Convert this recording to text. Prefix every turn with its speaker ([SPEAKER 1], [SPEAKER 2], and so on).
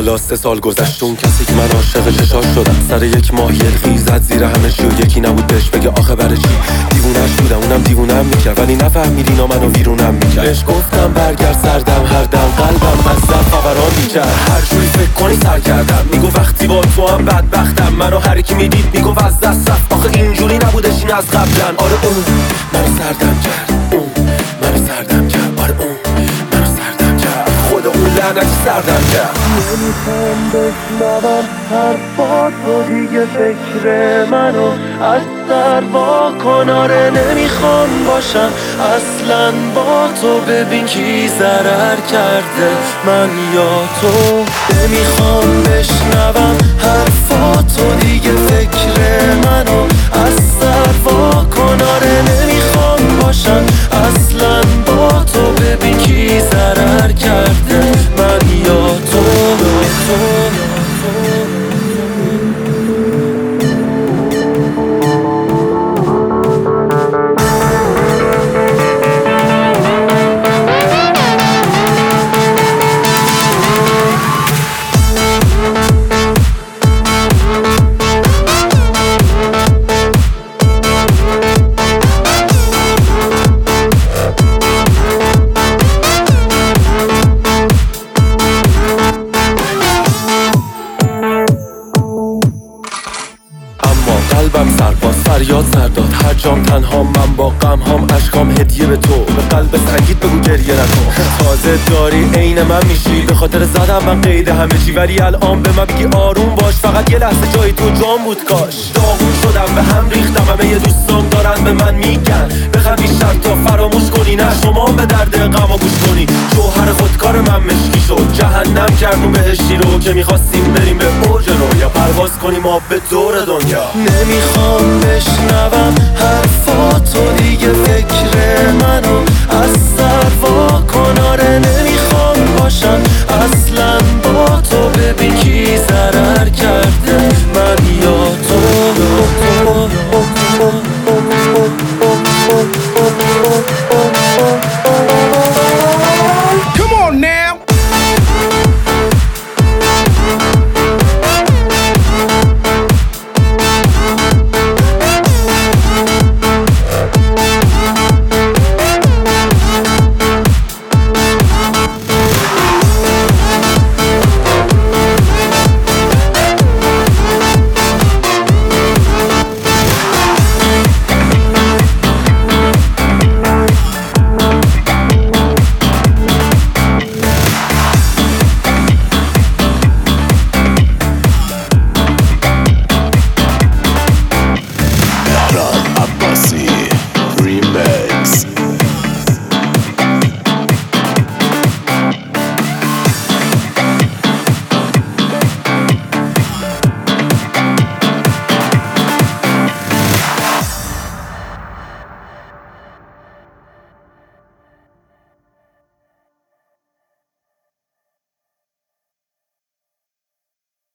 [SPEAKER 1] حالا 3 سال گذشت. اون کسی که من عاشق چشاش شدم سر یک ماه یلخی زد زیر همه چی و یکی نبود بهش بگه آخه برای چی. دیوونش بودم اونم دیوونم میکرد ولی نفهمید اینا منو ویرونم میکرد. بهش گفتم برگرد سردم هر دم قلبم از زد فوران میکرد. هر جوری فکر کنی سر کردم میگو وقتی با تو هم بدبختم. منو هر کی میدید میگو از دست رفت آخه اینجوری نبودش این از قبلن. آره اون منو سردم کرد، اون منو سردم کرد، آره اون منو سردم کرد، خود اون لعنتی سردم کرد.
[SPEAKER 2] نمیخوام بشنوم حرفاتو دیگه فکر منو از سر وا کن. آره نمیخوام باشم اصلا با تو. ببین کی ضرر کرده من یا تو. نمیخوام بشنوم حرفاتو دیگه فکر منو از سر وا کن. آره نمیخوام باشم اصلا با تو. ببین کی ضرر کرده من یا تو.
[SPEAKER 1] قلبم سرباز فریاد سر داد هر جام تنها من با غم هام اشکام هدیه به تو. به قلب سنگیت بگو گریه نکن. تازه داری عین من میشی به خاطر زدم من قید همه چی. ولی الان به من بگی آروم باش فقط یه لحظه جای تو جام بود کاش. داغون شدم به هم ریختم همه یه دوستام دارن به من میگن بخواد بیشتر تا فراموش کنی. نه شما به درد غم و گوش کنی. جوهر خودکار من مشکی شد جهنم کردون بهشتی رو که میخواستیم بریم به اوج رو یا پرواز کنیم ما به دور دنیا.
[SPEAKER 2] نمیخوام بشنوم حرفاتو دیگه فکر